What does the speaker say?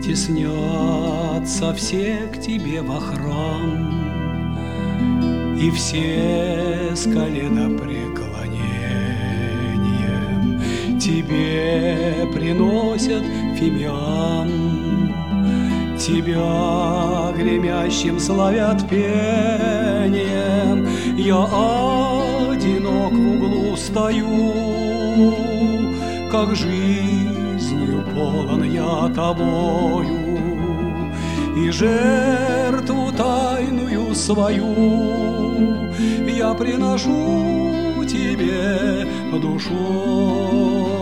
теснятся все к тебе во храм, и все с коленопреклонением тебе приносят фимиам. Тебя гремящим славят пением. Я одинок в углу стою, как жизнью полон я тобою, и жертву тайную свою я приношу тебе душой.